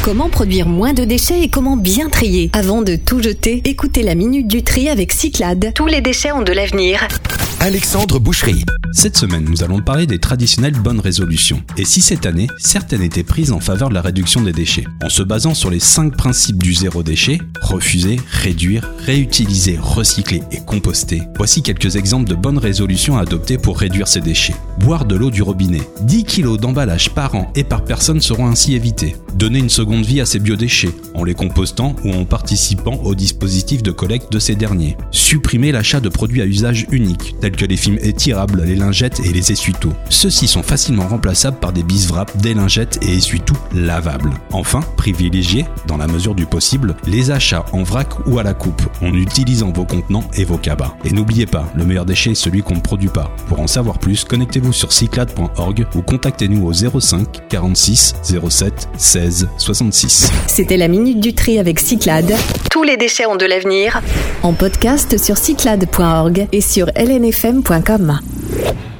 Comment produire moins de déchets et comment bien trier? Avant de tout jeter, écoutez la Minute du Tri avec Cyclades. Tous les déchets ont de l'avenir. Alexandre Boucherie. Cette semaine, nous allons parler des traditionnelles bonnes résolutions. Et si cette année, certaines étaient prises en faveur de la réduction des déchets, en se basant sur les 5 principes du zéro déchet, refuser, réduire, réutiliser, recycler et composter. Voici quelques exemples de bonnes résolutions à adopter pour réduire ces déchets. Boire de l'eau du robinet. 10 kg d'emballage par an et par personne seront ainsi évités. Donner une seconde vie à ces biodéchets, en les compostant ou en participant au dispositif de collecte de ces derniers. Supprimer l'achat de produits à usage unique, tels que les films étirables, les lingettes et les essuie-tout. Ceux-ci sont facilement remplaçables par des bise-wraps, des lingettes et essuie-tout lavables. Enfin, privilégiez, dans la mesure du possible, les achats en vrac ou à la coupe, en utilisant vos contenants et vos cabas. Et n'oubliez pas, le meilleur déchet est celui qu'on ne produit pas. Pour en savoir plus, connectez-vous sur cyclades.org ou contactez-nous au 05 46 07 16 66. C'était la Minute du Tri avec Cyclades. Tous les déchets ont de l'avenir. En podcast sur cyclades.org et sur lnfm.com.